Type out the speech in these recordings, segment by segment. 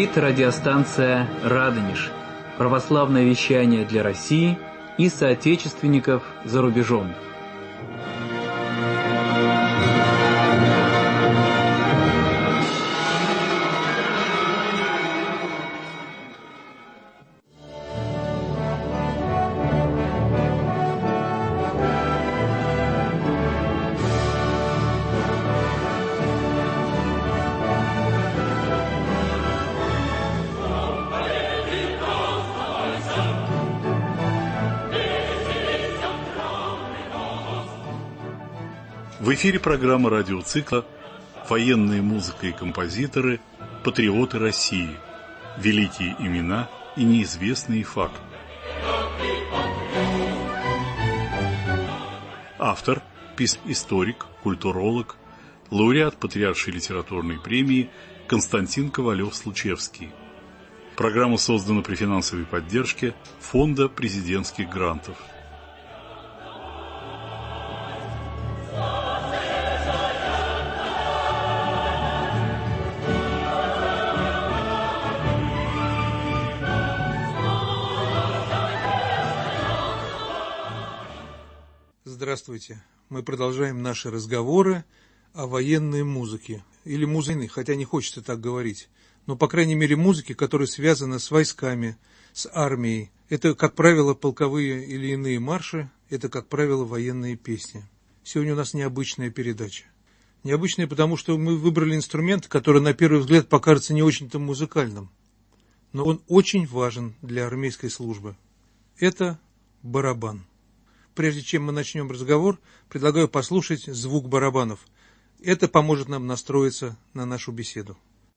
говорит радиостанция «Радонеж». Православное вещание для России и соотечественников за рубежом. В эфире программа радиоцикла «Военная музыка и композиторы. Патриоты России. Великие имена и неизвестные факты». Автор, историк, культуролог, лауреат Патриаршей литературной премии Константин Ковалев-Случевский. Программа создана при финансовой поддержке Фонда президентских грантов. Здравствуйте. Мы продолжаем наши разговоры о военной музыке. Или музыке, хотя не хочется так говорить. Но, по крайней мере, музыке, которая связана с войсками, с армией. Это, как правило, полковые или иные марши. Это, как правило, военные песни. Сегодня у нас необычная передача. Необычная, потому что мы выбрали инструмент, который, на первый взгляд, покажется не очень-то музыкальным. Но он очень важен для армейской службы. Это барабан. Прежде чем мы начнем разговор, предлагаю послушать звук барабанов. Это поможет нам настроиться на нашу беседу.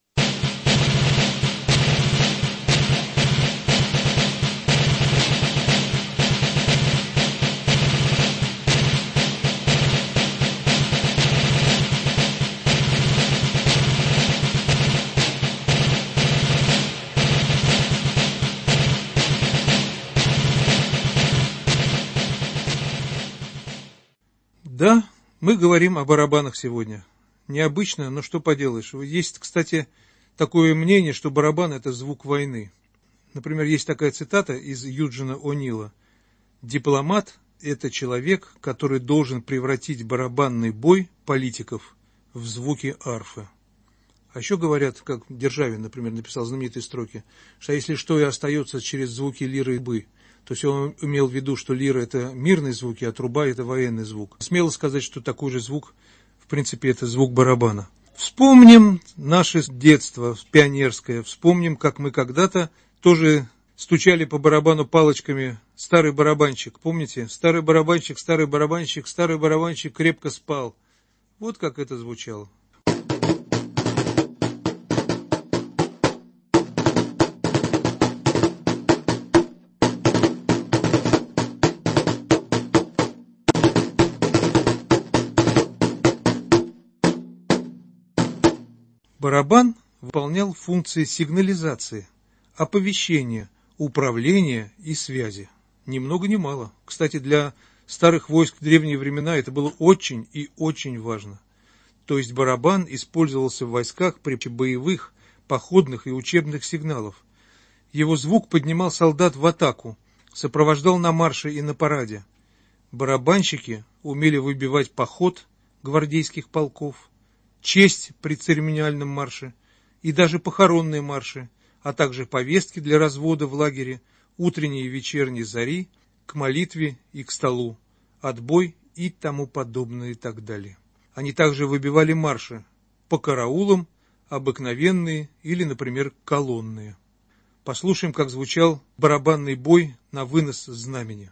Да, мы говорим о барабанах сегодня. Необычно, но что поделаешь. Есть, кстати, такое мнение, что барабан – это звук войны. Например, есть такая цитата из Юджина О'Нила. «Дипломат – это человек, который должен превратить барабанный бой политиков в звуки арфы». А еще говорят, как Державин, например, написал знаменитые строки, что если что и остается через звуки лиры и трубы, то есть он имел в виду, что лира – это мирные звуки, а труба – это военный звук. Смело сказать, что такой же звук, в принципе, это звук барабана. Вспомним наше детство пионерское, вспомним, как мы когда-то тоже стучали по барабану палочками. Старый барабанщик, помните? Старый барабанщик, старый барабанщик, старый барабанщик крепко спал. Вот как это звучало. Барабан выполнял функции сигнализации, оповещения, управления и связи. Ни много ни мало. Кстати, для старых войск в древние времена это было очень и очень важно. То есть барабан использовался в войсках при боевых, походных и учебных сигналов. Его звук поднимал солдат в атаку, сопровождал на марше и на параде. Барабанщики умели выбивать поход гвардейских полков, честь при церемониальном марше и даже похоронные марши, а также повестки для развода в лагере, утренние и вечерние зари, к молитве и к столу, отбой и тому подобное и так далее. Они также выбивали марши по караулам, обыкновенные или, например, колонные. Послушаем, как звучал барабанный бой на вынос знамени.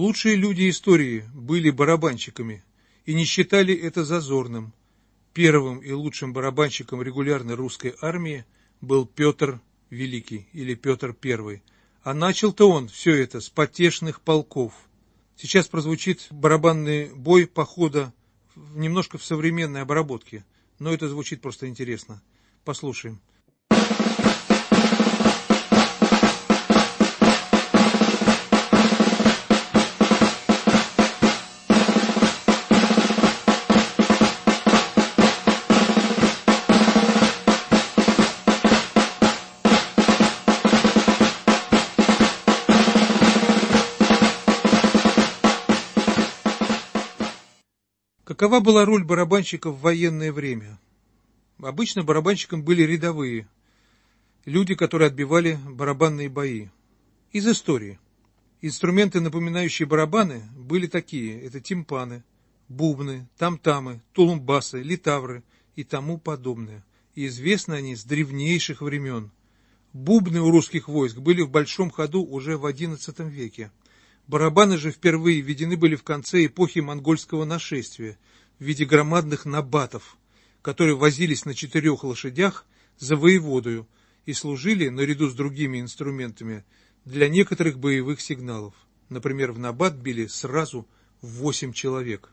Лучшие люди истории были барабанщиками и не считали это зазорным. Первым и лучшим барабанщиком регулярной русской армии был Петр Великий или Петр I. А начал-то он все это с потешных полков. Сейчас прозвучит барабанный бой похода немножко в современной обработке, но это звучит просто интересно. Послушаем. Какова была роль барабанщиков в военное время? Обычно барабанщиками были рядовые, люди, которые отбивали барабанные бои. Из истории. Инструменты, напоминающие барабаны, были такие. Это тимпаны, бубны, там-тамы, тулумбасы, литавры и тому подобное. И известны они с древнейших времен. Бубны у русских войск были в большом ходу уже в XI веке. Барабаны же впервые введены были в конце эпохи монгольского нашествия в виде громадных набатов, которые возились на 4 лошадях за воеводою и служили, наряду с другими инструментами, для некоторых боевых сигналов. Например, в набат били сразу 8 человек.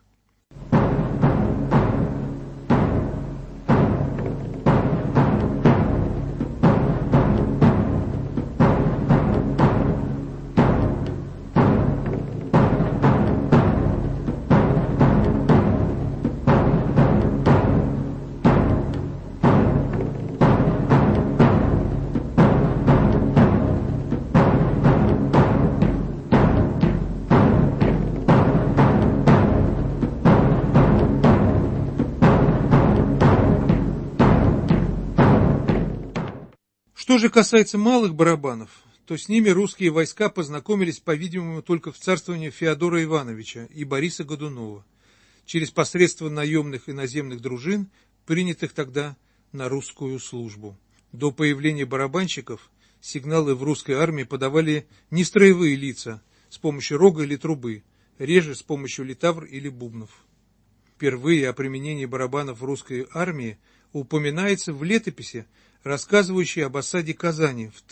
Что же касается малых барабанов, то с ними русские войска познакомились, по-видимому, только в царствовании Феодора Ивановича и Бориса Годунова, через посредство наемных иноземных дружин, принятых тогда на русскую службу. До появления барабанщиков сигналы в русской армии подавали не строевые лица с помощью рога или трубы, реже с помощью литавр или бубнов. Впервые о применении барабанов в русской армии упоминается в летописи, рассказывающей об осаде Казани в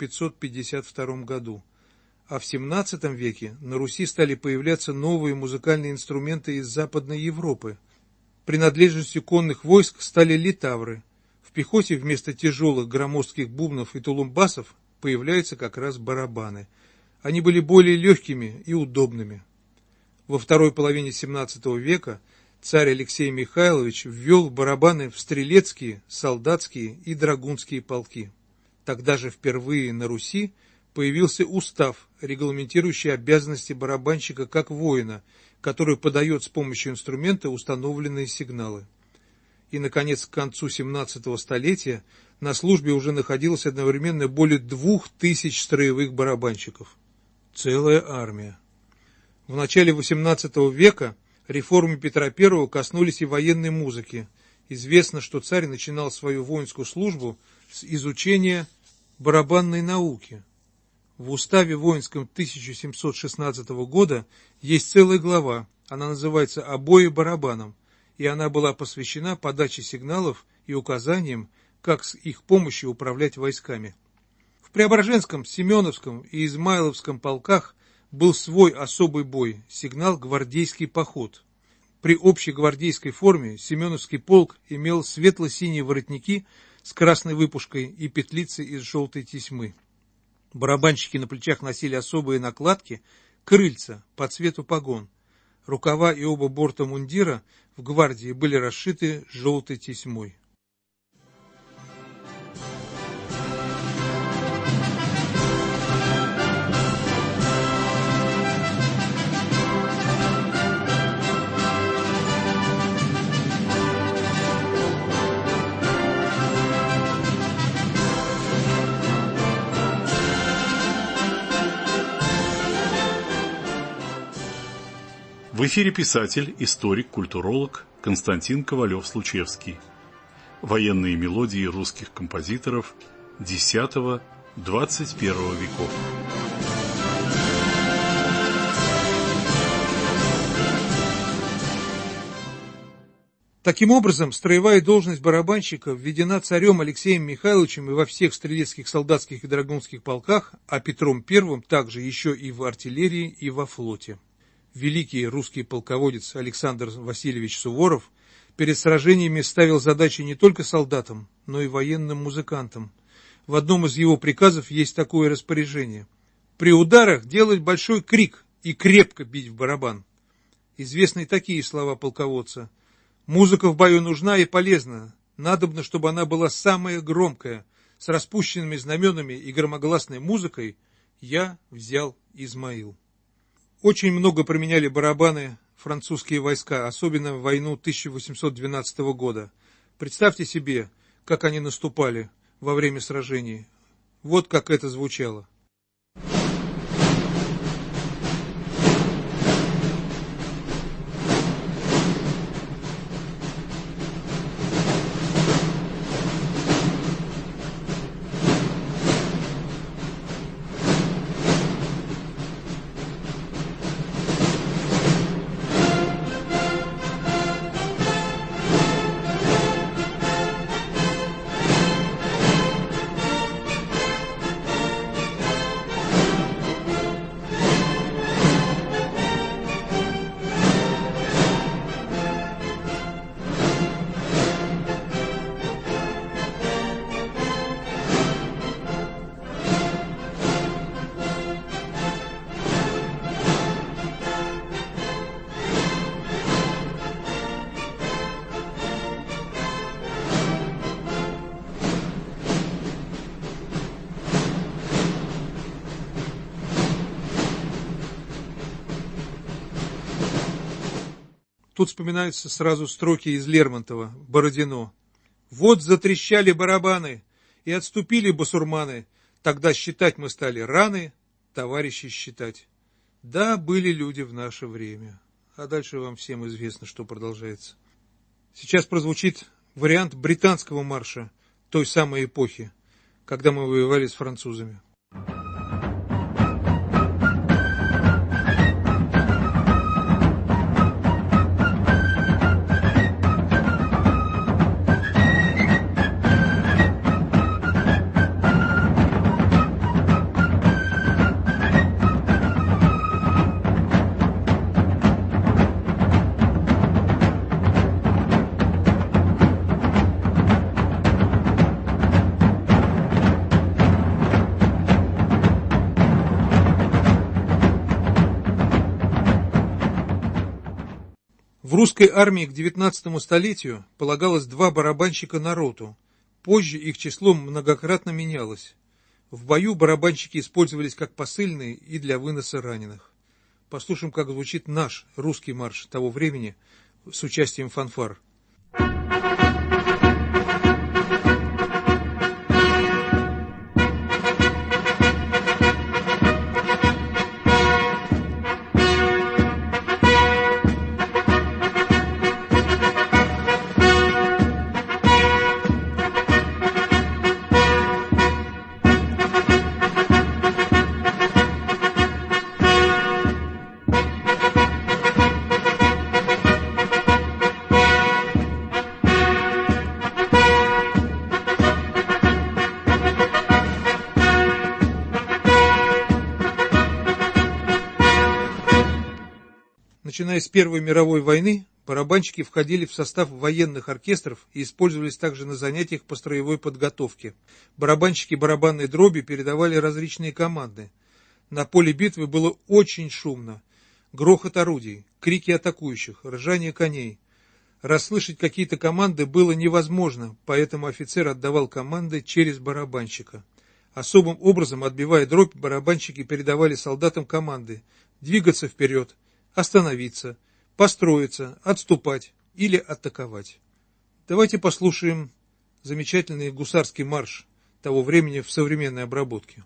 1552 году. А в XVII веке на Руси стали появляться новые музыкальные инструменты из Западной Европы. Принадлежностью конных войск стали литавры. В пехоте вместо тяжелых громоздких бубнов и тулумбасов появляются как раз барабаны. Они были более легкими и удобными. Во второй половине XVII века царь Алексей Михайлович ввел барабаны в стрелецкие, солдатские и драгунские полки. Тогда же впервые на Руси появился устав, регламентирующий обязанности барабанщика как воина, который подает с помощью инструмента установленные сигналы. И, наконец, к концу XVII столетия на службе уже находилось одновременно более 2000 строевых барабанщиков. Целая армия. В начале XVIII века реформы Петра I коснулись и военной музыки. Известно, что царь начинал свою воинскую службу с изучения барабанной науки. В уставе воинском 1716 года есть целая глава, она называется «Обои барабанам», и она была посвящена подаче сигналов и указаниям, как с их помощью управлять войсками. В Преображенском, Семеновском и Измайловском полках был свой особый бой, сигнал «Гвардейский поход». При общей гвардейской форме Семеновский полк имел светло-синие воротники с красной выпушкой и петлицы из желтой тесьмы. Барабанщики на плечах носили особые накладки, крыльца по цвету погон. Рукава и оба борта мундира в гвардии были расшиты желтой тесьмой. В эфире писатель, историк, культуролог Константин Ковалев-Случевский. Военные мелодии русских композиторов X-XXI веков. Таким образом, строевая должность барабанщика введена царем Алексеем Михайловичем и во всех стрелецких, солдатских и драгунских полках, а Петром I также еще и в артиллерии, и во флоте. Великий русский полководец Александр Васильевич Суворов перед сражениями ставил задачи не только солдатам, но и военным музыкантам. В одном из его приказов есть такое распоряжение: при ударах делать большой крик и крепко бить в барабан. Известны такие слова полководца: «Музыка в бою нужна и полезна. Надобно, чтобы она была самая громкая. С распущенными знаменами и громогласной музыкой я взял Измаил». Очень много применяли барабаны французские войска, особенно в войну 1812 года. Представьте себе, как они наступали во время сражений. Вот как это звучало. Тут вспоминаются сразу строки из Лермонтова, Бородино. «Вот затрещали барабаны, и отступили басурманы. Тогда считать мы стали раны, товарищи считать». Да, были люди в наше время. А дальше вам всем известно, что продолжается. Сейчас прозвучит вариант британского марша той самой эпохи, когда мы воевали с французами. В русской армии к 19 столетию полагалось 2 барабанщика на роту. Позже их число многократно менялось. В бою барабанщики использовались как посыльные и для выноса раненых. Послушаем, как звучит наш русский марш того времени с участием фанфар. Начиная с Первой мировой войны, барабанщики входили в состав военных оркестров и использовались также на занятиях по строевой подготовке. Барабанщики барабанной дроби передавали различные команды. На поле битвы было очень шумно. Грохот орудий, крики атакующих, ржание коней. Расслышать какие-то команды было невозможно, поэтому офицер отдавал команды через барабанщика. Особым образом, отбивая дробь, барабанщики передавали солдатам команды двигаться вперед, остановиться, построиться, отступать или атаковать. Давайте послушаем замечательный гусарский марш того времени в современной обработке.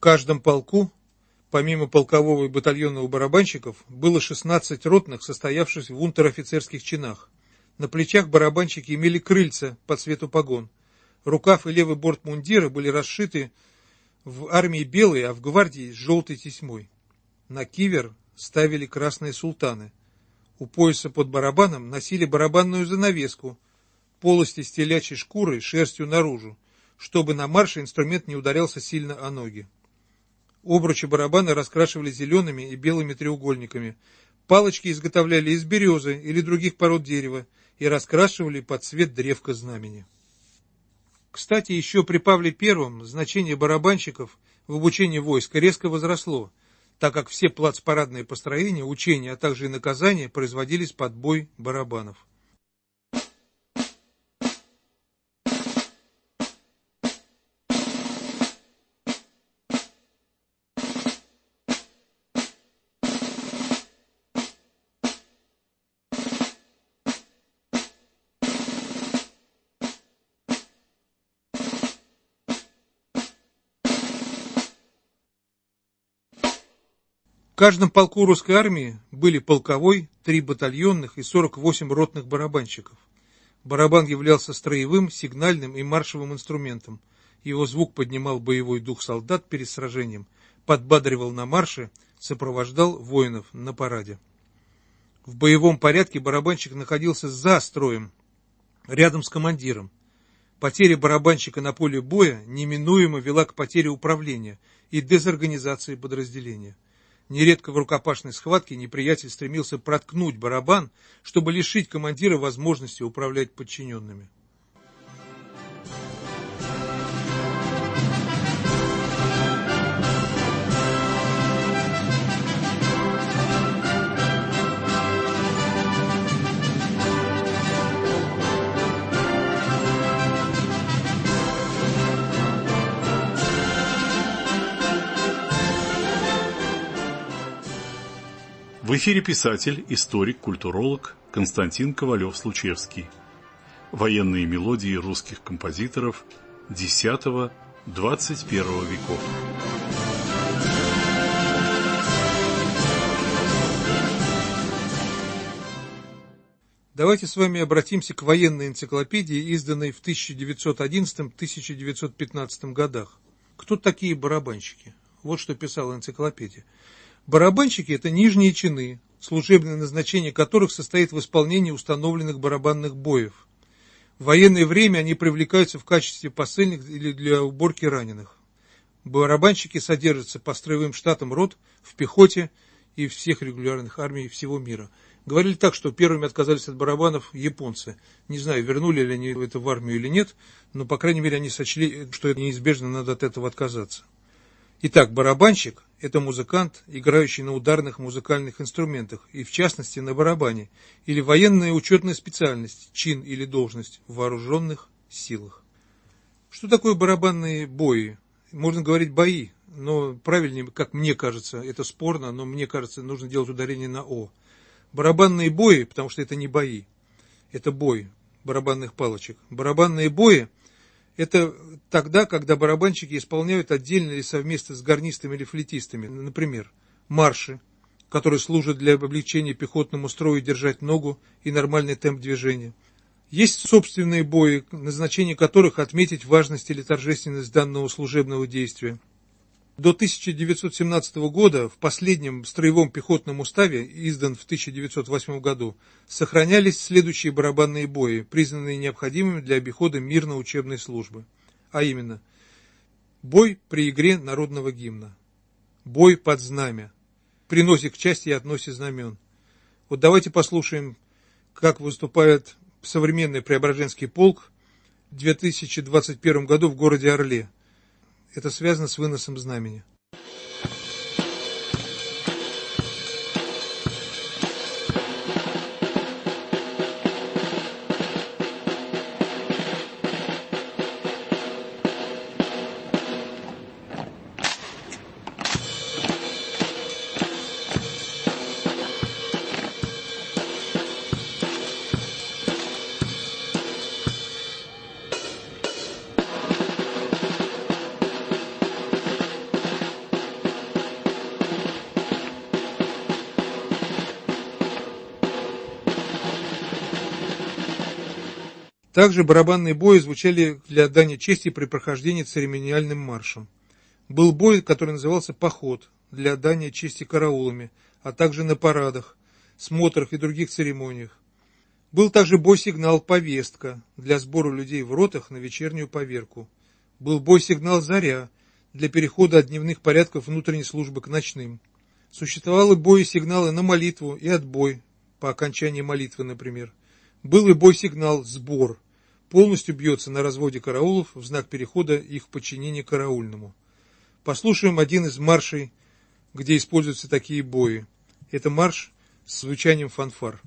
каждом полку, помимо полкового и батальонного барабанщиков, было 16 ротных, состоявшихся в унтер-офицерских чинах. На плечах барабанщики имели крыльца по цвету погон. Рукав и левый борт мундира были расшиты в армии белой, а в гвардии с желтой тесьмой. На кивер ставили красные султаны. У пояса под барабаном носили барабанную занавеску, полости с телячьей шкурой шерстью наружу, чтобы на марше инструмент не ударялся сильно о ноги. Обручи барабана раскрашивали зелеными и белыми треугольниками. Палочки изготовляли из березы или других пород дерева и раскрашивали под цвет древка знамени. Кстати, еще при Павле I значение барабанщиков в обучении войска резко возросло, так как все плацпарадные построения, учения, а также и наказания производились под бой барабанов. В каждом полку русской армии были полковой, 3 батальонных и 48 ротных барабанщиков. Барабан являлся строевым, сигнальным и маршевым инструментом. Его звук поднимал боевой дух солдат перед сражением, подбадривал на марше, сопровождал воинов на параде. В боевом порядке барабанщик находился за строем, рядом с командиром. Потеря барабанщика на поле боя неминуемо вела к потере управления и дезорганизации подразделения. Нередко в рукопашной схватке неприятель стремился проткнуть барабан, чтобы лишить командира возможности управлять подчиненными. В эфире писатель, историк, культуролог Константин Ковалев-Случевский. Военные мелодии русских композиторов X-XXI веков. Давайте с вами обратимся к военной энциклопедии, изданной в 1911-1915 годах. Кто такие барабанщики? Вот что писала энциклопедия. Барабанщики – это нижние чины, служебное назначение которых состоит в исполнении установленных барабанных боев. В военное время они привлекаются в качестве посыльных или для уборки раненых. Барабанщики содержатся по строевым штатам рот, в пехоте и всех регулярных армий всего мира. Говорили так, что первыми отказались от барабанов японцы. Не знаю, вернули ли они это в армию или нет, но, по крайней мере, они сочли, что неизбежно надо от этого отказаться. Итак, барабанщик – это музыкант, играющий на ударных музыкальных инструментах, и в частности на барабане, или военная учетная специальность, чин или должность в вооруженных силах. Что такое барабанные бои? Можно говорить бои, но правильнее, как мне кажется, это спорно, но мне кажется, нужно делать ударение на «о». Барабанные бои, потому что это не бои, это бой барабанных палочек. Барабанные бои – это тогда, когда барабанщики исполняют отдельно или совместно с гарнистами или флейтистами, например, марши, которые служат для облегчения пехотному строю держать ногу и нормальный темп движения. Есть собственные бои, назначение которых отметить важность или торжественность данного служебного действия. До 1917 года в последнем строевом пехотном уставе, издан в 1908 году, сохранялись следующие барабанные бои, признанные необходимыми для обихода мирно-учебной службы. А именно, бой при игре народного гимна, бой под знамя, при носе к части и относе знамен. Вот давайте послушаем, как выступает современный Преображенский полк в 2021 году в городе Орле. Это связано с выносом знамени. Также барабанные бои звучали для отдания чести при прохождении церемониальным маршем. Был бой, который назывался «Поход», для отдания чести караулами, а также на парадах, смотрах и других церемониях. Был также бой-сигнал «Повестка» для сбора людей в ротах на вечернюю поверку. Был бой-сигнал «Заря» для перехода от дневных порядков внутренней службы к ночным. Существовали бои-сигналы на молитву и отбой, по окончании молитвы, например. Был и бой-сигнал «Сбор», полностью бьется на разводе караулов в знак перехода их подчинения караульному. Послушаем один из маршей, где используются такие бои. Это марш с звучанием фанфар.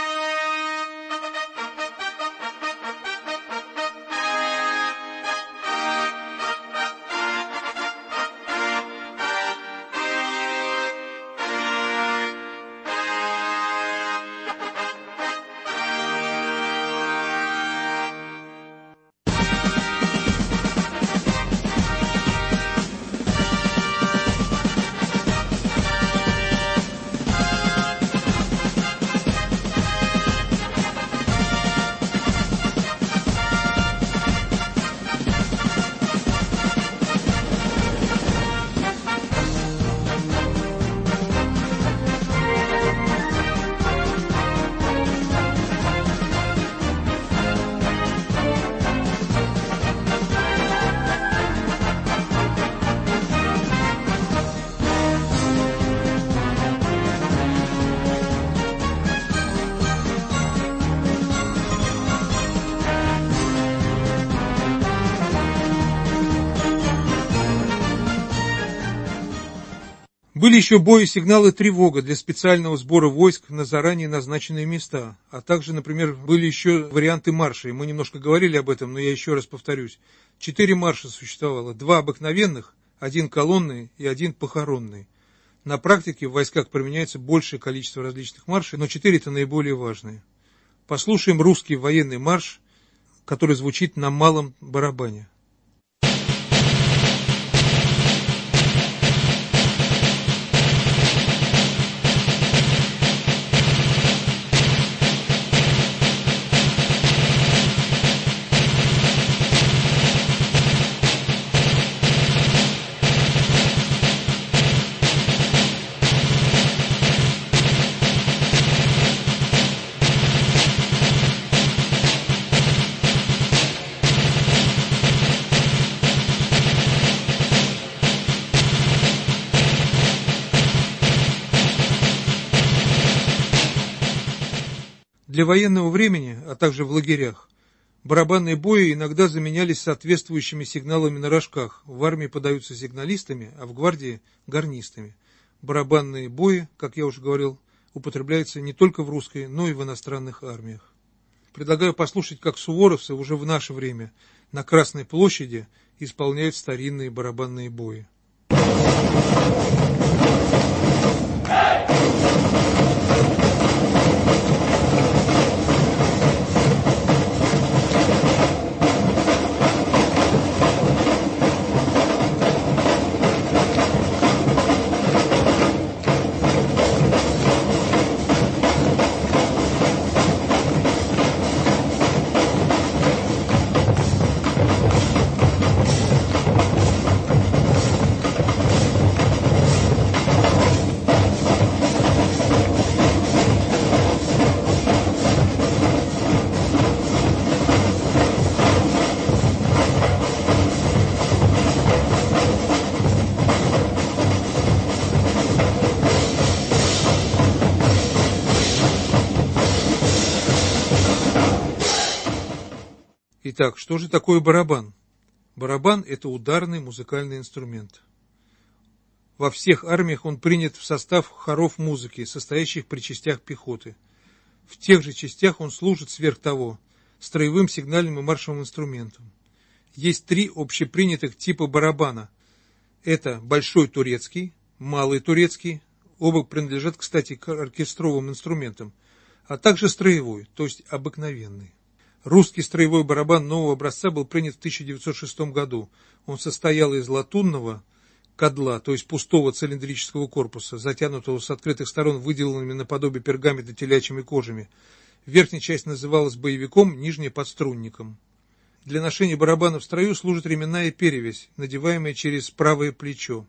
Были еще бои-сигналы «Тревога» для специального сбора войск на заранее назначенные места, а также, например, были еще варианты маршей. Мы немножко говорили об этом, но я еще раз повторюсь. 4 марша существовало, 2 обыкновенных, 1 колонный и 1 похоронный. На практике в войсках применяется большее количество различных маршей, но 4 это наиболее важные. Послушаем русский военный марш, который звучит на малом барабане. Для военного времени, а также в лагерях, барабанные бои иногда заменялись соответствующими сигналами на рожках. В армии подаются сигналистами, а в гвардии – гарнистами. Барабанные бои, как я уже говорил, употребляются не только в русской, но и в иностранных армиях. Предлагаю послушать, как суворовцы уже в наше время на Красной площади исполняют старинные барабанные бои. Итак, что же такое барабан? Барабан – это ударный музыкальный инструмент. Во всех армиях он принят в состав хоров музыки, состоящих при частях пехоты. В тех же частях он служит сверх того строевым сигнальным и маршевым инструментом. Есть 3 общепринятых типа барабана. Это большой турецкий, малый турецкий, оба принадлежат, кстати, к оркестровым инструментам, а также строевой, то есть обыкновенный. Русский строевой барабан нового образца был принят в 1906 году. Он состоял из латунного кадла, то есть пустого цилиндрического корпуса, затянутого с открытых сторон выделанными наподобие пергамента телячьими кожами, Верхняя часть называлась боевиком, нижняя – подструнником. Для ношения барабана в строю служит ременная перевязь, надеваемая через правое плечо.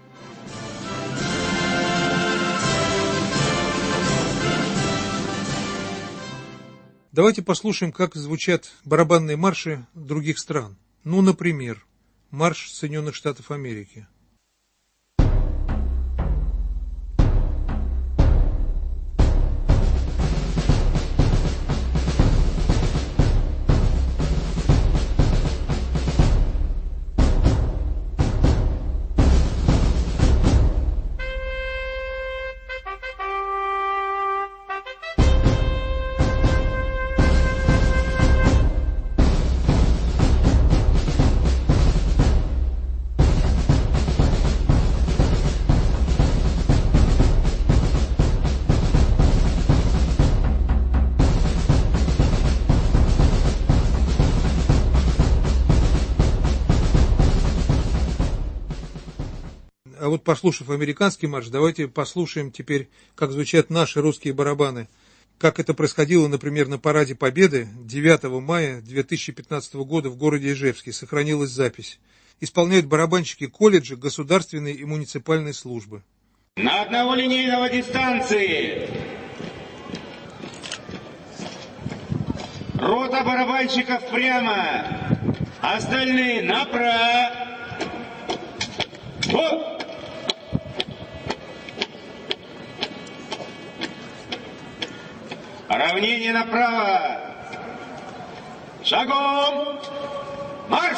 Давайте послушаем, как звучат барабанные марши других стран. Ну, например, марш Соединенных Штатов Америки. А вот послушав американский марш, давайте послушаем теперь, как звучат наши русские барабаны. Как это происходило, например, на Параде Победы 9 мая 2015 года в городе Ижевске. Сохранилась запись. Исполняют барабанщики колледжа, государственной и муниципальной службы. На одного линейного дистанции. Рота барабанщиков прямо. Остальные направо. Равнение направо. Шагом. Марш!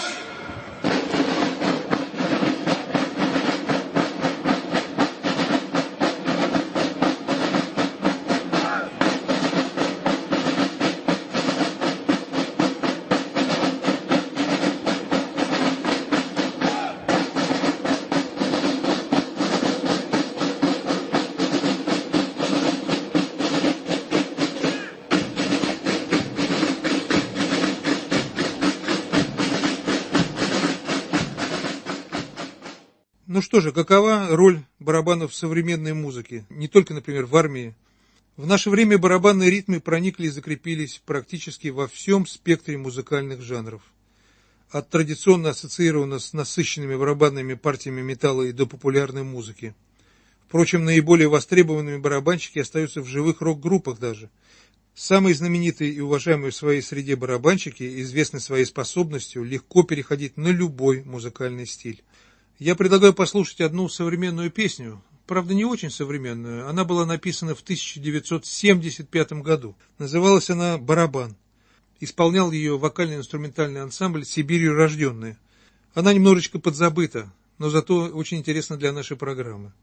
Ну что же, какова роль барабанов в современной музыке? Не только, например, в армии. В наше время барабанные ритмы проникли и закрепились практически во всем спектре музыкальных жанров. От традиционно ассоциированного с насыщенными барабанными партиями металла и до популярной музыки. Впрочем, наиболее востребованными барабанщики остаются в живых рок-группах даже. Самые знаменитые и уважаемые в своей среде барабанщики, известны своей способностью легко переходить на любой музыкальный стиль. Я предлагаю послушать одну современную песню, правда не очень современную, она была написана в 1975 году. Называлась она «Барабан». Исполнял ее вокально-инструментальный ансамбль «Сибирью рожденные». Она немножечко подзабыта, но зато очень интересна для нашей программы.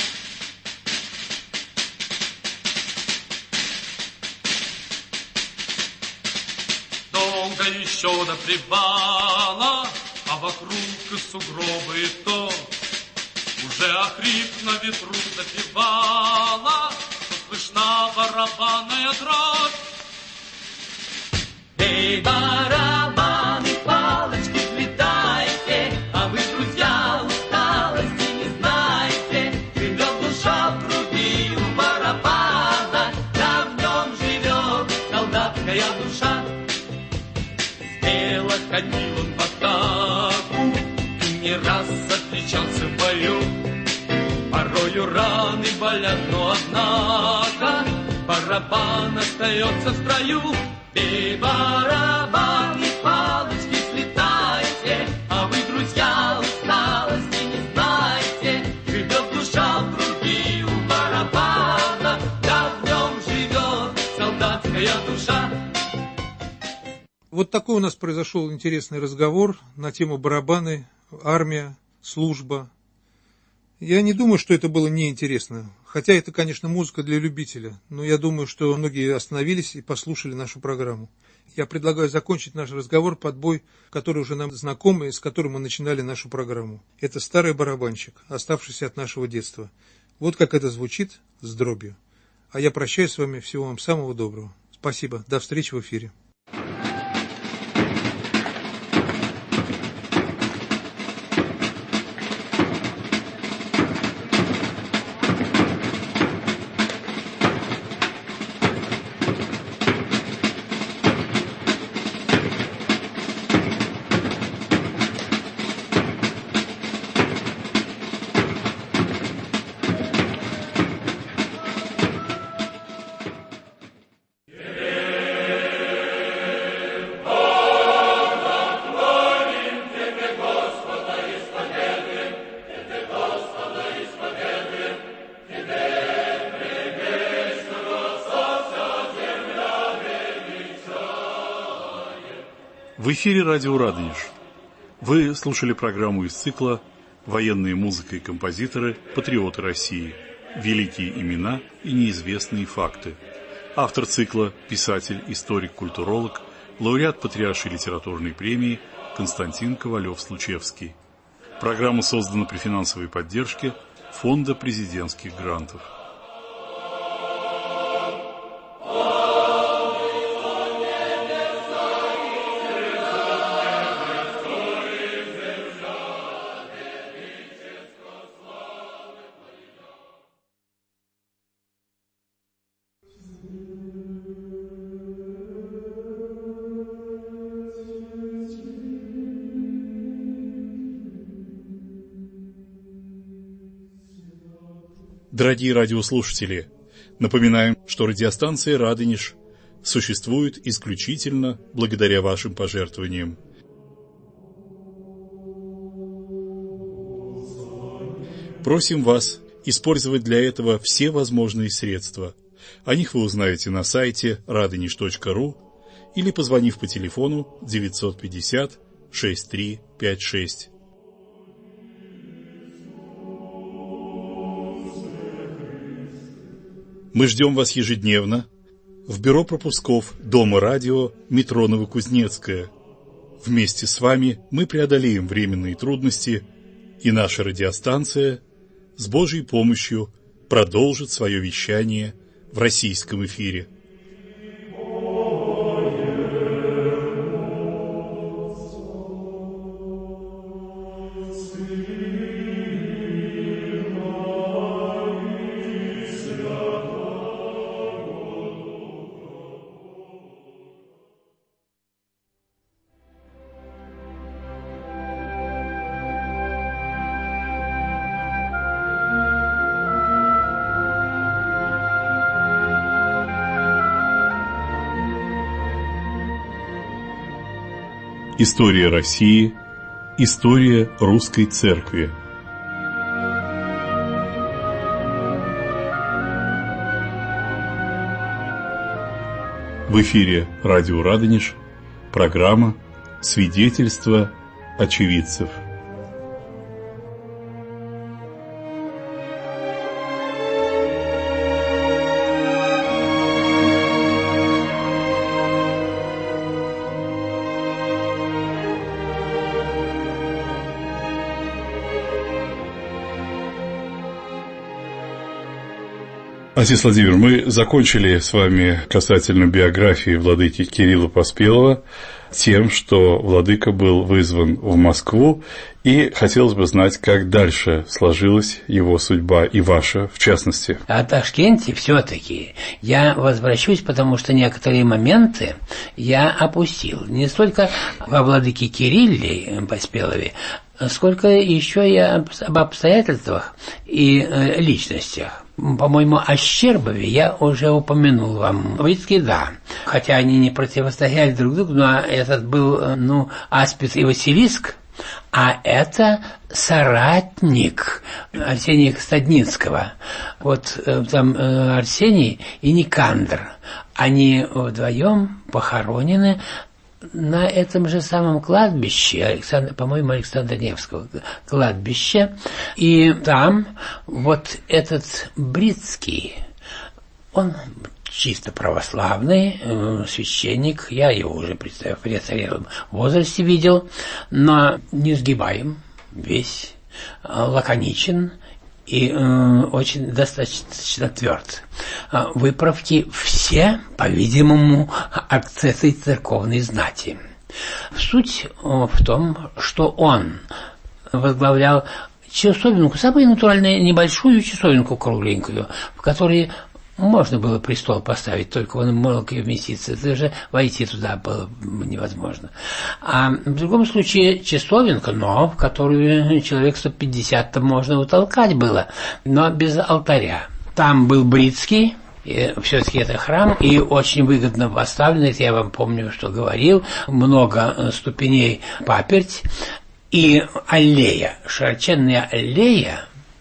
Долго еще до привала, а вокруг сугробы то уже охрип на ветру запевала, что слышна барабанная дробь. Эй, барабаны, палочки, взлетайте, а вы, друзья, усталости не знаете. Живет душа в груди у барабана, да в нем живет солдатская душа. Смело ходил он по табу, не раз отличался в бою. Порою раны болят, но однако барабан остается в строю. Бей, барабаны, палочки, слетайте, а вы, друзья, усталости не знаете. Живет душа в груди у барабана, да в нем живет солдатская душа. Вот такой у нас произошел интересный разговор на тему барабаны, армия, служба. Я не думаю, что это было неинтересно, хотя это, конечно, музыка для любителя, но я думаю, что многие остановились и послушали нашу программу. Я предлагаю закончить наш разговор под бой, который уже нам знаком и с которым мы начинали нашу программу. Это старый барабанщик, оставшийся от нашего детства. Вот как это звучит с дробью. А я прощаюсь с вами, всего вам самого доброго. Спасибо, до встречи в эфире. В эфире радио «Радонеж». Вы слушали программу из цикла «Военная музыка и композиторы, патриоты России. Великие имена и неизвестные факты». Автор цикла – писатель, историк, культуролог, лауреат Патриаршей литературной премии Константин Ковалев-Случевский. Программа создана при финансовой поддержке Фонда президентских грантов. Дорогие радиослушатели, напоминаем, что радиостанция «Радонеж» существует исключительно благодаря вашим пожертвованиям. Просим вас использовать для этого все возможные средства. О них вы узнаете на сайте radonеж.ру или позвонив по телефону 950 6356. Мы ждем вас ежедневно в бюро пропусков Дома радио метро Новокузнецкая. Вместе с вами мы преодолеем временные трудности, и наша радиостанция с Божьей помощью продолжит свое вещание в российском эфире. История России, история русской церкви. В эфире радио «Радонеж», программа «Свидетельства очевидцев». Отец Владимир, мы закончили с вами касательно биографии владыки Кирилла Поспелого тем, что владыка был вызван в Москву, и хотелось бы знать, как дальше сложилась его судьба и ваша, в частности. О Ташкенте все-таки я возвращусь, потому что некоторые моменты я опустил. Не столько во владыке Кирилле Поспелове, сколько еще и об обстоятельствах и личностях. По-моему, о Щербове я уже упомянул вам. Бритский, да. Хотя они не противостояли друг другу, но этот был, Аспид и Василиск, а это соратник Арсения Стадницкого. Вот там Арсений и Никандр. Они вдвоем похоронены на этом же самом кладбище, по-моему, Александра Невского кладбище, и там вот этот Бритский, он чисто православный священник, я его уже в престарелом возрасте видел, но несгибаем весь, лаконичен и очень достаточно тверд. Выправки все, по-видимому, от этой церковной знати. Суть в том, что он возглавлял часовенку, самую натуральную небольшую часовенку кругленькую, в которой можно было престол поставить, только он мог и вместиться. Это же войти туда было невозможно. А в другом случае часовенка, но в которую человек 150 можно утолкать было, но без алтаря. Там был Бритский, все-таки это храм, и очень выгодно поставлен, это я вам помню, что говорил, много ступеней паперть, и аллея, широченная аллея.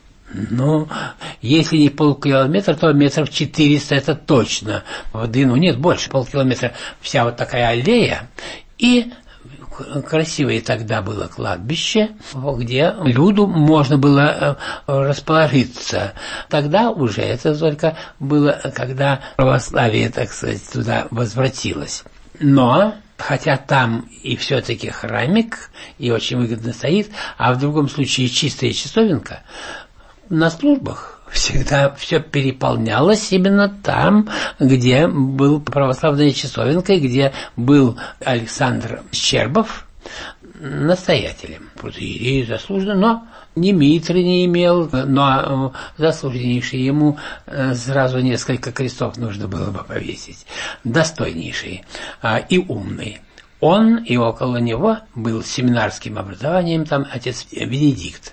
Если не полкилометра, то метров 400 это точно в длину. Нет, больше полкилометра. Вся вот такая аллея. И красивое тогда было кладбище, где люду можно было расположиться. Тогда уже это только было, когда православие, так сказать, туда возвратилось. Но, хотя там и все-таки храмик, и очень выгодно стоит, а в другом случае чистая часовенка, на службах всегда все переполнялось именно там, где был православная часовенка, и где был Александр Щербов настоятелем. Протоиерей заслуженно, но ни митры не имел, но заслуженнейший, ему сразу несколько крестов нужно было бы повесить. Достойнейший и умный. Он и около него был с семинарским образованием там отец Венедикт.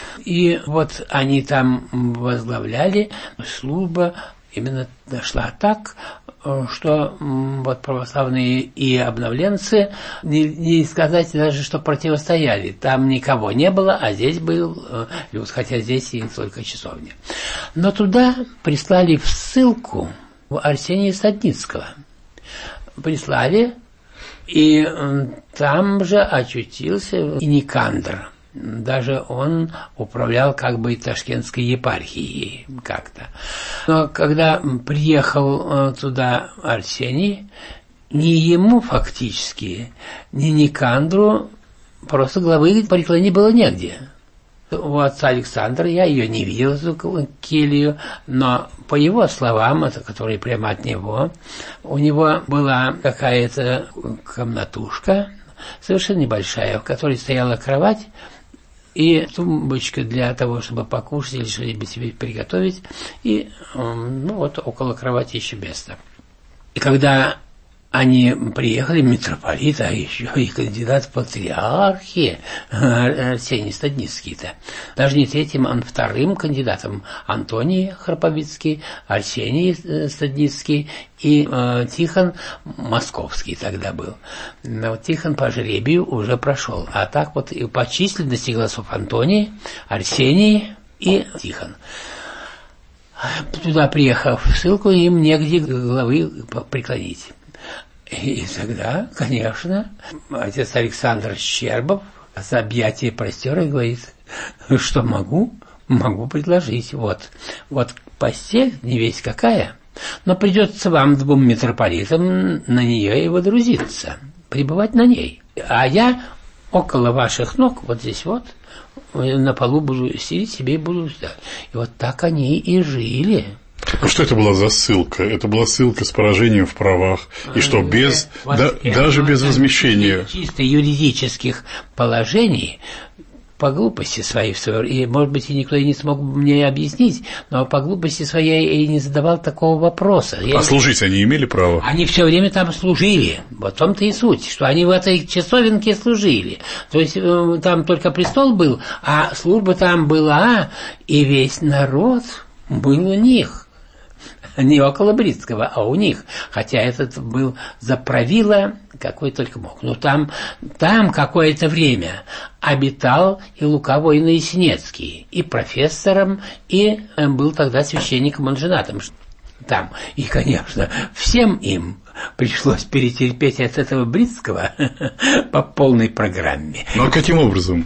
И вот они там возглавляли, служба именно дошла так, что вот православные и обновленцы, не сказать даже, что противостояли. Там никого не было, а здесь был люд, хотя здесь и только часовня. Но туда прислали в ссылку Арсения Стадницкого. Прислали, и там же очутился и Никандр. Даже он управлял как бы и Ташкентской епархией как-то. Но когда приехал туда Арсений, ни ему фактически, ни Никандру просто главы преклонить было негде. У отца Александра я ее не видел, эту келью, но по его словам, это которые прямо от него, у него была какая-то комнатушка, совершенно небольшая, в которой стояла кровать, и тумбочка для того, чтобы покушать или что-нибудь себе приготовить, и вот около кровати еще место. И когда они приехали, митрополит, а еще и кандидат в патриархи Арсений Стадницкий-то, даже не третьим, а вторым кандидатом Антоний Храповицкий, Арсений Стадницкий и Тихон Московский тогда был. Но вот Тихон по жребию уже прошел, а так вот и по численности голосов Антоний, Арсений и Тихон. Туда приехав в ссылку, им негде главы преклонить. И тогда, конечно, отец Александр Щербов с объятия простер и говорит, что могу предложить. Вот постель не весь какая, но придется вам, двум митрополитам, на нее и водрузиться, пребывать на ней. А я около ваших ног, вот здесь вот, на полу буду сидеть, себе и буду ждать. И вот так они и жили. А что это была за ссылка? Это была ссылка с поражением в правах, и что без, даже без возмещения. Чисто юридических положений, по глупости своей, и, может быть, и никто и не смог мне объяснить, но по глупости своей я и не задавал такого вопроса. Служить они имели право? Они все время там служили. Вот в том-то и суть, что они в этой часовенке служили. То есть там только престол был, а служба там была, и весь народ был у них. Не около Бритского, а у них. Хотя этот был за правило, какой только мог. Но там какое-то время обитал и Лука Воино-Ясенецкий, и профессором, и был тогда священником, он женатым там. И, конечно, всем им пришлось перетерпеть от этого Бритского по полной программе. Ну, а каким образом?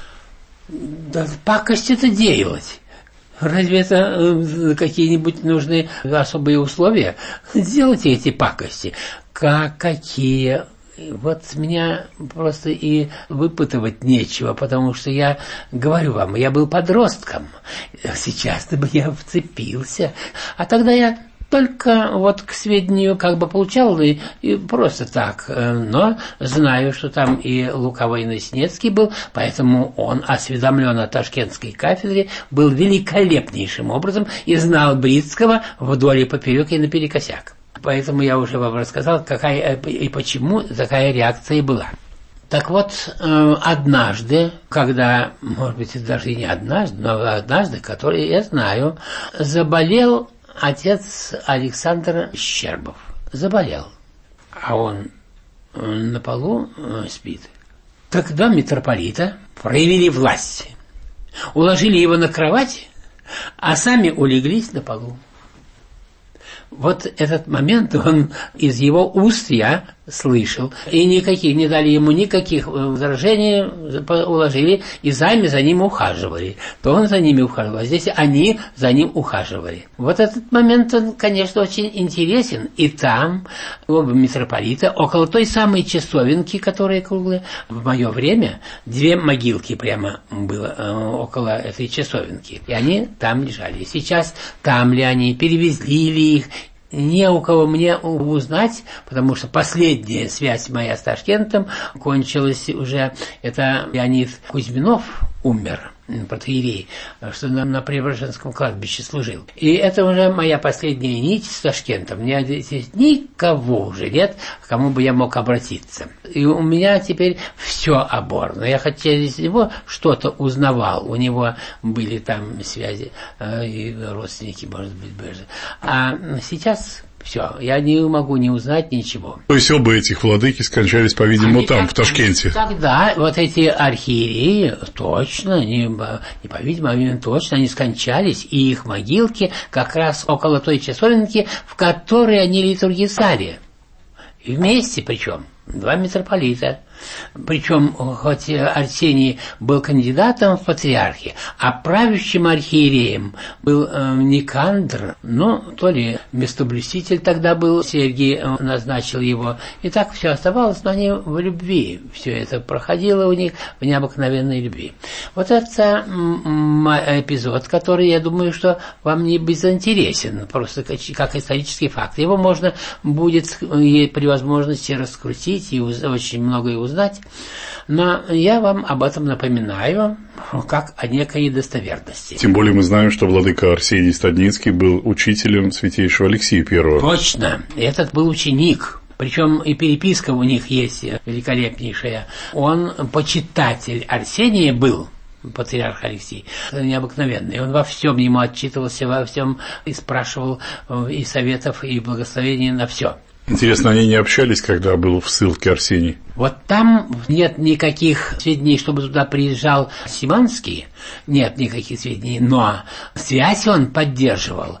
Да пакость это делать. Разве это какие-нибудь нужны особые условия? Сделайте эти пакости. Какие? Вот меня просто и выпытывать нечего, потому что я говорю вам, я был подростком. Сейчас-то бы я вцепился. А тогда я только вот к сведению как бы получал и просто так, но знаю, что там и Лука Воино-Ясенецкий был, поэтому он осведомлен о ташкентской кафедре, был великолепнейшим образом и знал Бритского вдоль и поперек и наперекосяк. Поэтому я уже вам рассказал, какая и почему такая реакция была. Так вот, однажды, когда, может быть, даже и не однажды, но однажды, который я знаю, заболел отец Александр Щербов. Заболел. А он на полу спит. Так два митрополита проявили власть. Уложили его на кровать, а сами улеглись на полу. Вот этот момент, он из его уст я слышал, и не дали ему никаких возражений, уложили, и сами за ним ухаживали. То он за ними ухаживал, а здесь они за ним ухаживали. Вот этот момент, он, конечно, очень интересен. И там оба митрополита, около той самой часовенки, которая круглая, в мое время 2 могилки прямо было около этой часовенки. И они там лежали. Сейчас там ли они, перевезли ли их, не у кого мне узнать, потому что последняя связь моя с Ташкентом кончилась уже. Это Леонид Кузьминов умер, протоиерей, что на Преображенском кладбище служил. И это уже моя последняя нить с Ташкентом. У меня здесь никого уже нет, к кому бы я мог обратиться. И у меня теперь все оборно. Я хотя из него что-то узнавал. У него были там связи, и родственники, может быть, даже. А сейчас все, я не могу не узнать ничего. То есть оба этих владыки скончались, по-видимому, там, в Ташкенте. Тогда вот эти архиереи, точно, не по-видимому, а именно точно, они скончались, и их могилки как раз около той часовенки, в которой они литургисали. И вместе причем. 2 митрополита. Причем, хоть Арсений был кандидатом в патриархи, а правящим архиереем был Никандр, то ли местоблюститель тогда был, Сергий назначил его. И так все оставалось, но они в любви. Все это проходило у них в необыкновенной любви. Вот это эпизод, который, я думаю, что вам не безинтересен, просто как исторический факт. Его можно будет при возможности раскрутить и очень многое узнать, но я вам об этом напоминаю, как о некой достоверности. Тем более мы знаем, что владыка Арсений Стадницкий был учителем святейшего Алексия I. Точно, этот был ученик. Причем и переписка у них есть великолепнейшая. Он почитатель Арсения был, патриарх Алексий, необыкновенный. Он во всем ему отчитывался, во всем и спрашивал и советов, и благословений на все. Интересно, они не общались, когда был в ссылке Арсений? Вот там нет никаких сведений, чтобы туда приезжал Симанский, нет никаких сведений, но связь он поддерживал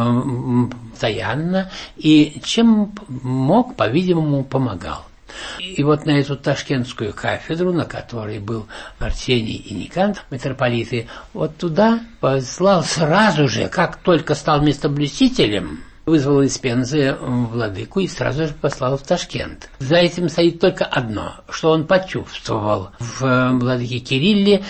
постоянно, и чем мог, по-видимому, помогал. И вот на эту ташкентскую кафедру, на которой был Арсений и Никандр, митрополиты, вот туда послал сразу же, как только стал местоблюстителем, вызвал из Пензы владыку и сразу же послал в Ташкент. За этим стоит только одно, что он почувствовал в владыке Кирилле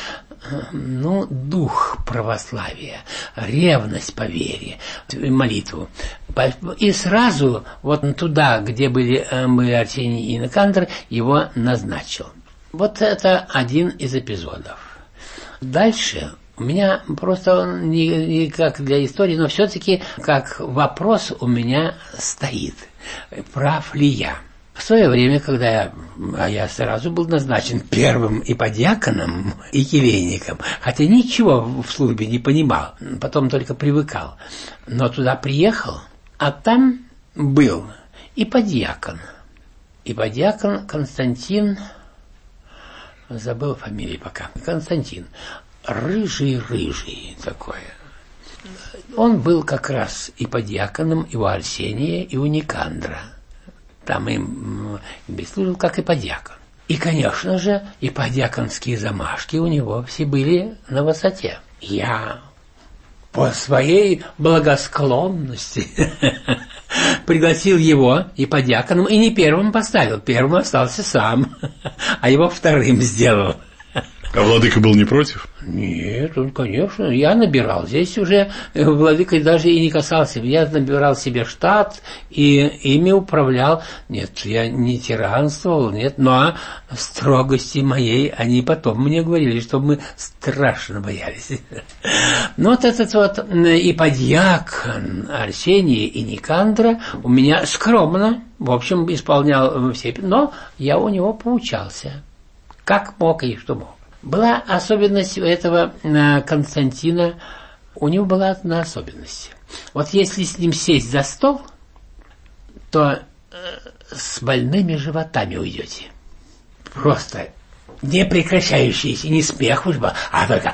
дух православия, ревность по вере, молитву. И сразу вот туда, где были Арсений и Никандр, его назначил. Вот это один из эпизодов. Дальше у меня просто не как для истории, но все-таки как вопрос у меня стоит. Прав ли я? В свое время, когда я сразу был назначен первым иподиаконом и келейником, хотя ничего в службе не понимал, потом только привыкал, но туда приехал, а там был иподиакон Константин, забыл фамилию пока, Константин, рыжий такой. Он был как раз иподиаконом и у Арсения, и у Никандра. Там им служил как иподиакон. И, конечно же, иподиаконские замашки у него все были на высоте. Я по своей благосклонности пригласил его иподиаконом и не первым поставил. Первым остался сам, а его вторым сделал. А владыка был не против? Нет, он, конечно, я набирал. Здесь уже владыка даже и не касался. Я набирал себе штат и ими управлял. Нет, я не тиранствовал, нет, но строгости моей они потом мне говорили, что мы страшно боялись. Но вот этот вот иподиакон Арсения и Никандра у меня скромно, в общем, исполнял все, но я у него поучался. Как мог и что мог. Была особенность у этого Константина, у него была одна особенность. Вот если с ним сесть за стол, то с больными животами уйдете. Просто не прекращающийся, не смех, а только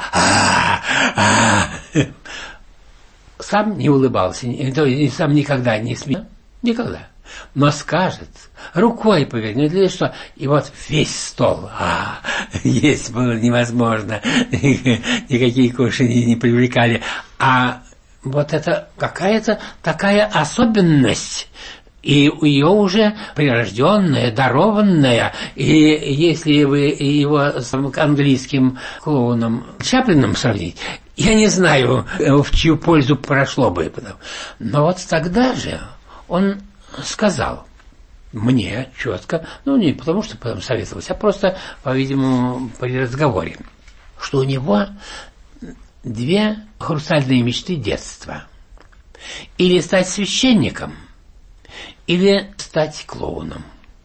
Сам не улыбался, сам никогда не смеялся. Никогда. но скажет, рукой повернет или что, и вот весь стол, есть было невозможно, никакие кушанья не привлекали, а вот это какая-то такая особенность, и ее уже прирожденная, дарованная, и если вы его с английским клоуном Чаплином сравнить, я не знаю, в чью пользу прошло бы. Но вот тогда же он сказал мне четко, не потому что потом советовался, а просто, по-видимому, при разговоре, что у него 2 хрустальные мечты детства. Или стать священником, или стать клоуном.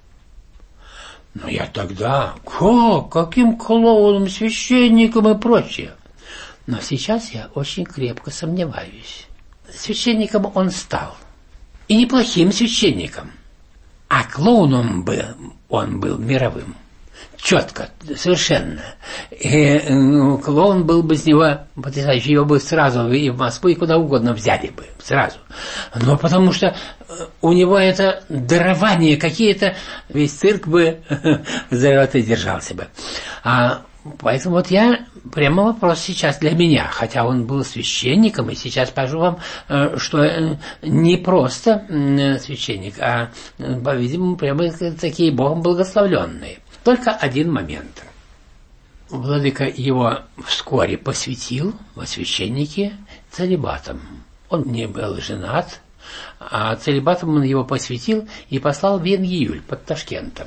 Но я тогда, каким клоуном, священником и прочее? Но сейчас я очень крепко сомневаюсь. Священником он стал. И неплохим священником. А клоуном он был мировым. Четко, совершенно. И клоун был бы с него потрясающий. Его бы сразу и в Москву, и куда угодно взяли бы. Сразу. Но потому что у него это дарование какие-то, весь цирк бы за это держался бы. Поэтому вот я прямо вопрос сейчас для меня, хотя он был священником, и сейчас скажу вам, что не просто священник, а, по-видимому, прямо такие Богом благословленные. Только один момент. Владыка его вскоре посвятил во священники целибатом. Он не был женат, а целибатом он его посвятил и послал в Янгиюль под Ташкентом.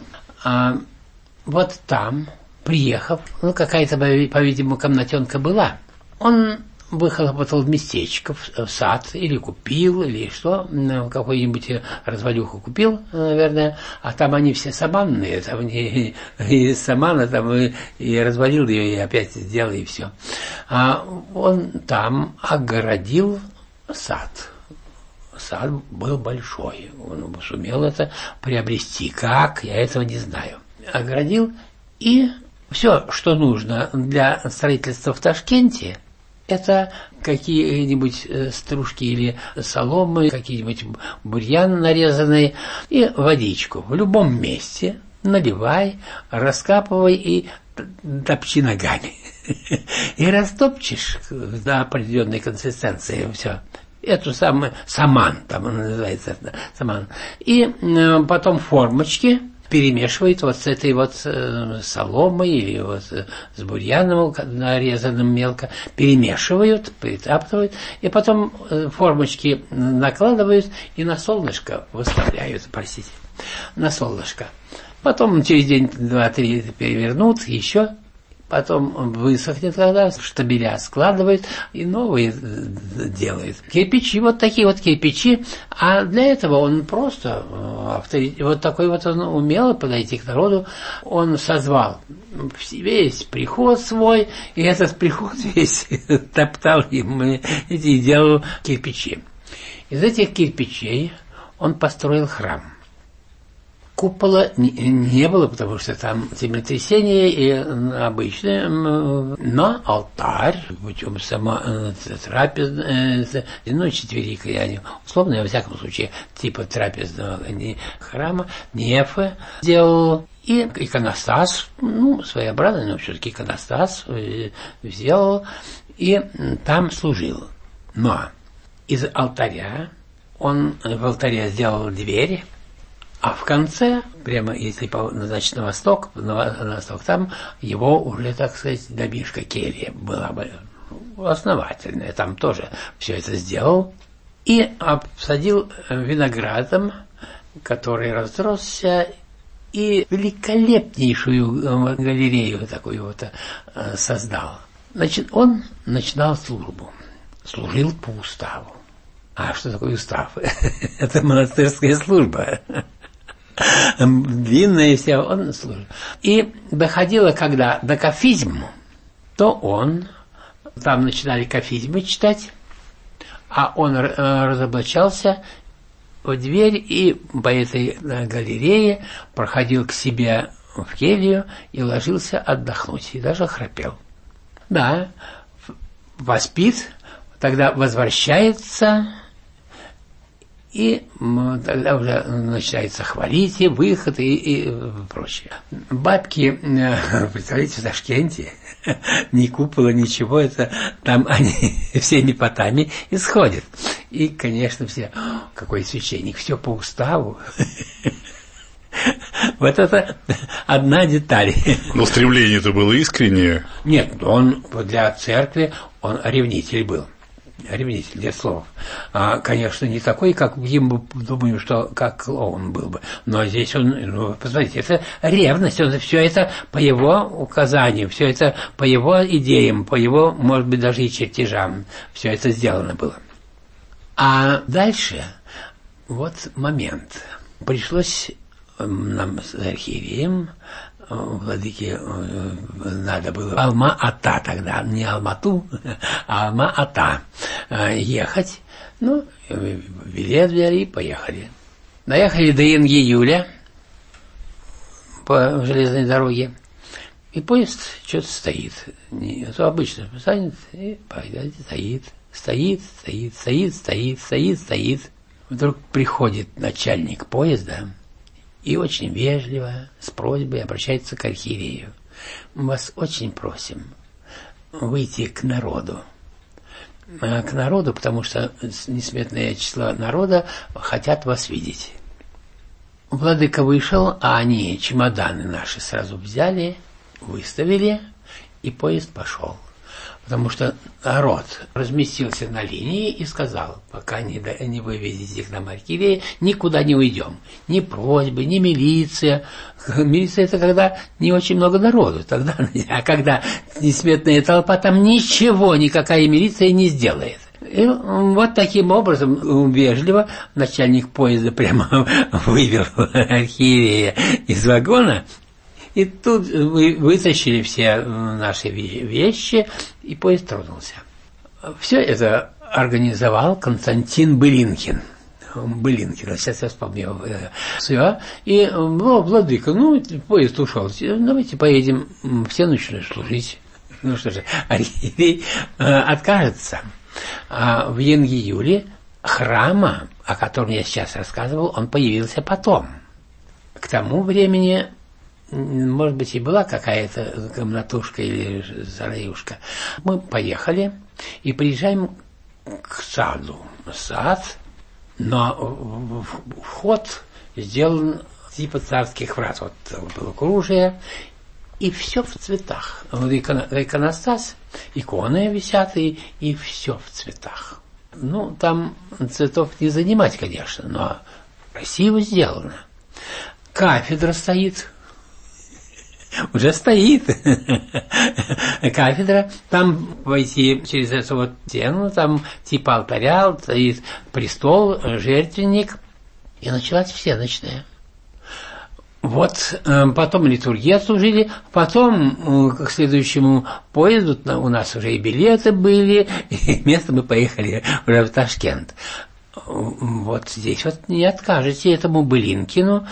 Вот там, приехав, какая-то, по-видимому, комнатенка была, он выхлопотал в местечко, в сад, или купил, или что, какую-нибудь развалюху купил, наверное, а там они все саманные, там и самана, там и развалил ее, и опять сделал, и все. А он там огородил сад. Сад был большой, он сумел это приобрести. Как, я этого не знаю. Огородил, и все, что нужно для строительства в Ташкенте, это какие-нибудь стружки или соломы, какие-нибудь бурьян нарезанные, и водичку в любом месте наливай, раскапывай и топчи ногами. И растопчешь до определенной консистенции все. Эту самую саман, там она называется, саман. И потом формочки перемешивают вот с этой вот соломой или вот с бурьяном нарезанным мелко, перемешивают, притаптывают, и потом формочки накладывают и на солнышко выставляют, на солнышко. Потом через день, 2-3 перевернут, еще, потом высохнет, когда штабеля складывают и новые делают. Кирпичи, вот такие вот кирпичи, а для этого он просто вот такой вот он умел подойти к народу, он созвал весь приход свой, и этот приход весь топтал им и делал кирпичи. Из этих кирпичей он построил храм. Купола не было, потому что там землетрясение и обычное, но алтарь, причем сама трапезная, четверика, условно, во всяком случае, типа трапезного храма, нефы сделал, и иконостас, своеобразный, но все-таки иконостас сделал, и там служил. Но из алтаря он в алтаре сделал дверь, а в конце, прямо если значит на восток, там его уже, так сказать, домишка келья была бы основательная. Там тоже все это сделал. И обсадил виноградом, который разросся, и великолепнейшую галерею такую вот создал. Значит, он начинал службу. Служил по уставу. А что такое устав? Это монастырская служба. Длинная вся, он служил. И доходило, когда до кафизма, то он, там начинали кафизмы читать, а он разоблачался в дверь и по этой галерее проходил к себе в келью и ложился отдохнуть, и даже храпел. Да, поспит, тогда возвращается И тогда уже начинается хвалить и выход и прочее. Бабки, представляете, в Ташкенте, ни купола, ничего, это там они всеми потами исходят. И, конечно, все, какой священник, все по уставу. Вот это одна деталь. Но стремление-то было искреннее. Нет, он для церкви, он ревнитель был. Ревнитель, для слов. Конечно, не такой, как ему, думаю, что как клоун был бы. Но здесь он, посмотрите, это ревность, он все это по его указанию, все это по его идеям, по его, может быть, даже и чертежам, все это сделано было. А дальше, вот момент. Пришлось нам с архиереем, владыке, надо было Алма-Ата тогда, не Алмату, а Алма-Ата ехать. Ну, билет взяли и поехали. Доехали до Янгиюля по железной дороге, и поезд что-то стоит. То обычно станет и стоит. Вдруг приходит начальник поезда и очень вежливо, с просьбой обращается к архиерею. Мы вас очень просим выйти к народу. К народу, потому что несметное число народа хотят вас видеть. Владыка вышел, а они чемоданы наши сразу взяли, выставили, и поезд пошел. Потому что народ разместился на линии и сказал, пока не выведете к нам архиерея, никуда не уйдем. Ни просьбы, ни милиция. Милиция — это когда не очень много народу. Тогда, а когда несметная толпа, там ничего, никакая милиция не сделает. И вот таким образом, вежливо, начальник поезда прямо вывел архиерея из вагона. И тут вытащили все наши вещи, и поезд тронулся. Все это организовал Константин Былинкин. Сейчас я вспомнил. Все. И, владыка, поезд ушел. Давайте поедем всеночную служить. Ну что же, архиерей откажется. А в Янгиюле храма, о котором я сейчас рассказывал, он появился потом. К тому времени, может быть, и была какая-то комнатушка или сараюшка. Мы поехали и приезжаем к саду. Сад, но вход сделан типа царских врат. Вот полукружие, и все в цветах. Иконостас, иконы висят, и все в цветах. Там цветов не занимать, конечно, но красиво сделано. Кафедра стоит. Уже стоит кафедра, там войти через эту вот стену, там типа алтаря, стоит престол, жертвенник, и началась всеночная. Вот потом литургию отслужили, потом к следующему поезду у нас уже и билеты были, и место мы поехали уже в Ташкент. Вот здесь вот не откажете этому Былинкину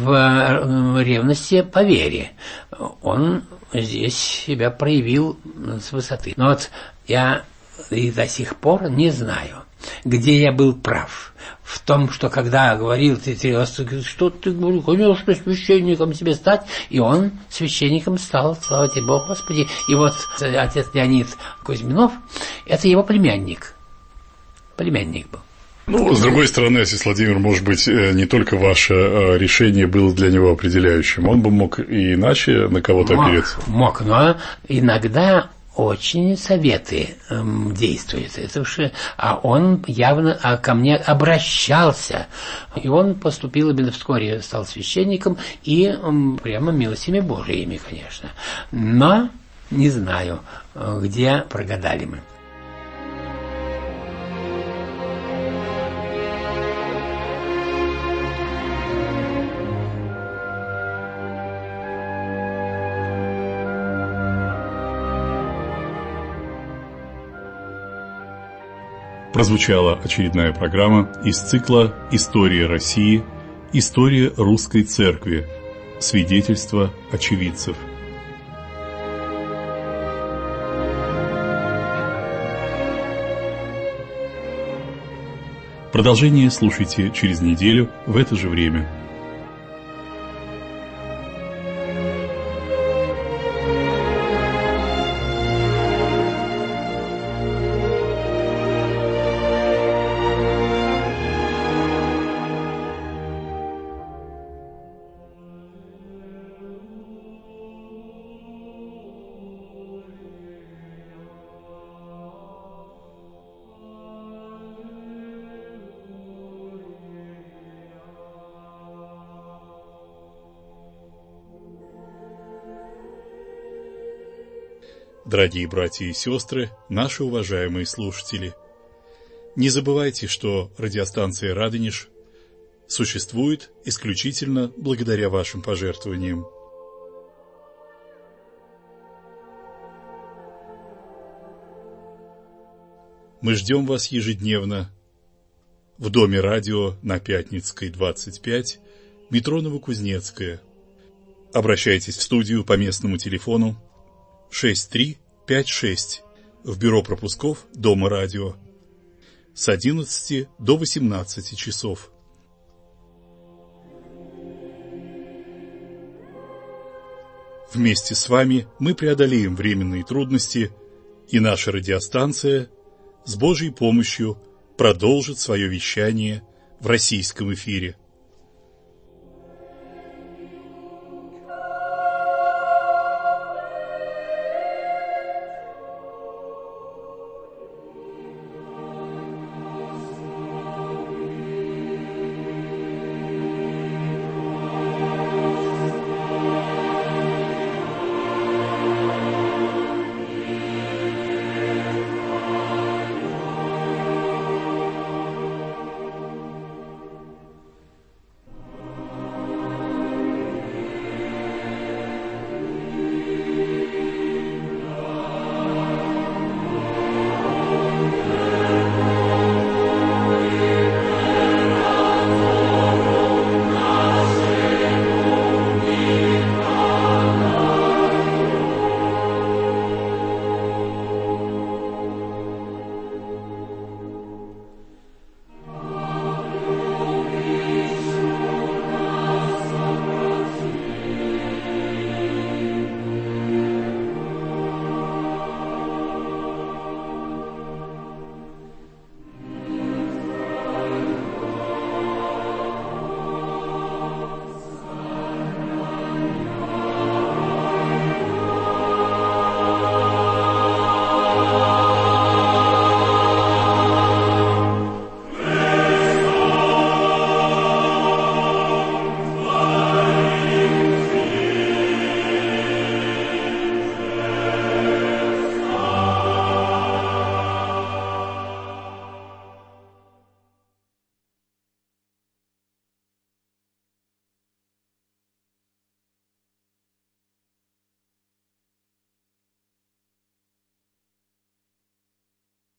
в ревности по вере. Он здесь себя проявил с высоты. Но вот я и до сих пор не знаю, где я был прав. В том, что когда говорил что ты говорил, конечно, священником себе стать, и он священником стал, слава тебе Богу, Господи. И вот отец Леонид Кузьминов, это его племянник. Племянник был. С другой стороны, отец Владимир, может быть, не только ваше решение было для него определяющим. Он бы мог и иначе на кого-то опереться. Мог, но иногда очень советы действуют. Это уж, а он явно ко мне обращался. И он поступил именно вскоре, стал священником, и прямо милостями Божиими, конечно. Но не знаю, где прогадали мы. Прозвучала очередная программа из цикла «История России. История русской церкви. Свидетельства очевидцев». Продолжение слушайте через неделю в это же время. Дорогие братья и сестры, наши уважаемые слушатели, не забывайте, что радиостанция «Радонеж» существует исключительно благодаря вашим пожертвованиям. Мы ждем вас ежедневно в Доме радио на Пятницкой, 25, метро Новокузнецкая. Обращайтесь в студию по местному телефону 6356 в бюро пропусков Дома радио с 11 до 18 часов. Вместе с вами мы преодолеем временные трудности, и наша радиостанция с Божьей помощью продолжит свое вещание в российском эфире.